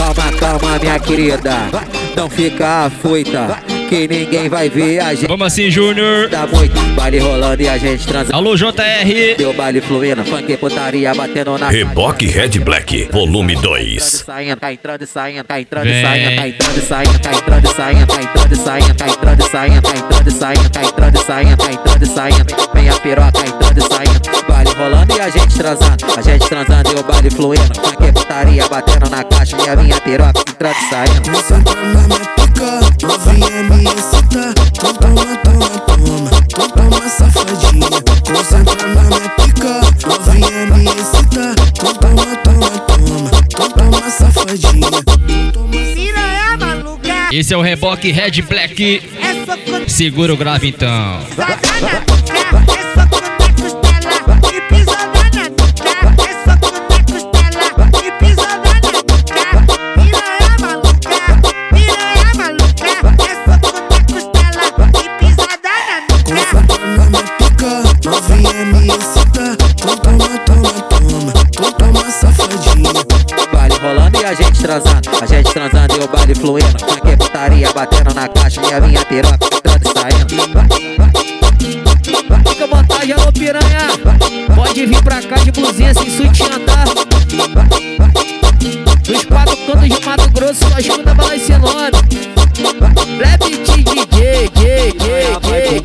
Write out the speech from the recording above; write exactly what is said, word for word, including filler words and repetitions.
Calma, calma, minha querida, não fica afoita, que ninguém vai ver a gente. Vamos assim, Júnior. Dá muito baile rolando e a gente transa. Alô, J R. Deu baile fluindo, funk putaria batendo na Reboque Red Black, volume dois. Tá entrando e saindo, tá entrando e saindo, tá entrando e saindo, tá entrando e saindo, tá entrando e saindo, tá entrando e saindo, tá entrando e saindo, tá entrando e saindo, tá entrando e saindo. Vem a piroca, tá entrando e saindo. Baile rolando e a gente transando, a gente transando e o baile fluindo. Funk putaria batendo na caixa e a minha piroca entrando e saindo. Concentra na minha pica, novinha me excita. Então toma, toma, toma, então toma safadinha. Concentra na minha pica, novinha me excita. Então toma, toma, toma, então toma safadinha. Piranha maluca. Esse é o Reboque Red Black. É só quando Segura o grave então. pisada na nuca. É só quando é costela e pisada na nuca. É só quando é costela e pisada na nuca. Piranha maluca, piranha maluca. É só quando é costela e pisada na nuca. Concentra na minha pica, novinha me excita. Então toma, toma, toma, então toma safadinha. Baile rolando e a gente transando, a gente transando e o baile fluindo. Funk putaria batendo na caixa e a minha piroca entrando e saindo. Fica à vontade, alô piranha. Pode vir pra cá de blusinha sem sutiã,